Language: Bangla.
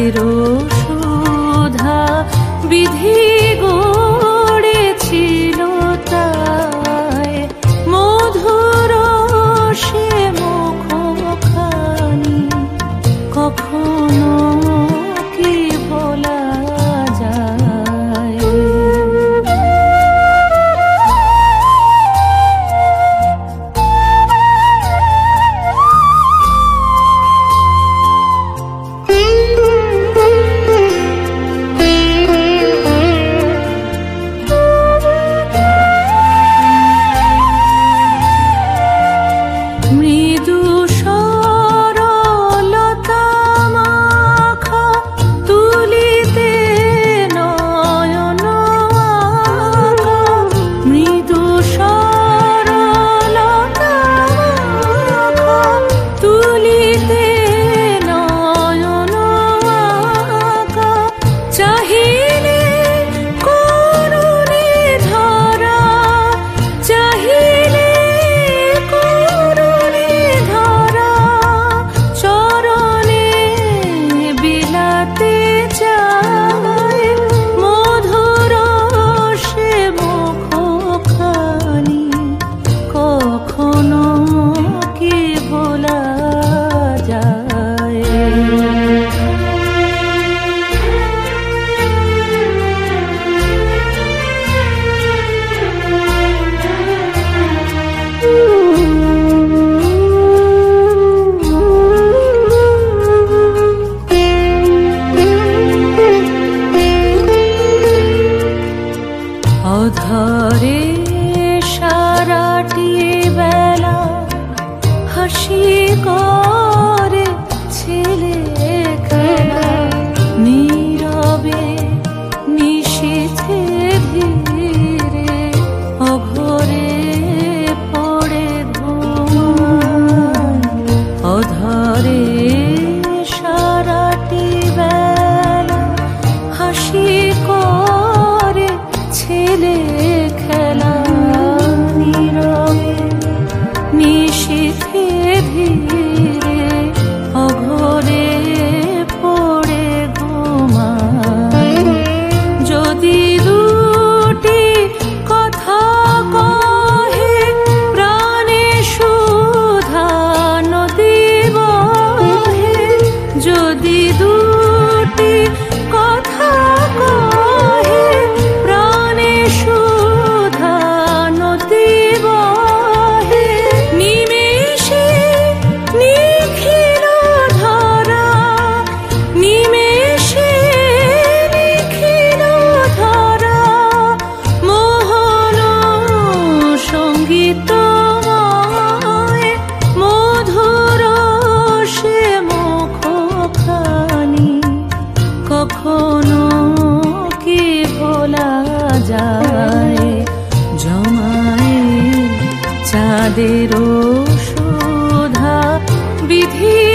চাঁদেরও সুধা বিধি গড়েছিল তাই মধুর সে মুখখানি কখনো কি বলা যায়। মৃদু সরলতা মাখা তুলিতে নয়ন আঁকা, মৃদু সরলতা মাখা তুলিতে নয়ন আঁকা, চাহিলে করুণে ধরা, চাহিলে করুণে ধরা, চরণে বিলাতে চায় মধুর সে মুখখানি কখনো কি বলা যায়। অধরে সারাটি বেলা হাসি করে ছেলে খেলা, নীরবে নিশীথে ধীরে অঘরে পড়ে ঘুমায়। অধরে সারাটি বেলা হাসি করে ছেলে খেলা, নীরবে নিশীথে ধীরে অঘরে পড়ে ঘুমায়। যদি দুটি কথা কহে প্রাণে সুধা নদী বহে, যদি দুটি কথা কহে প্রাণে সুধা নদী বহে, নিমেষে নিখিল ধরা, নিমেষে নিখিল ধরা, মোহন সঙ্গীতময় মধুর সে মুখখানি কখনো কি ভোলা যায়। জমায় চাঁদেরও সুধা বিধি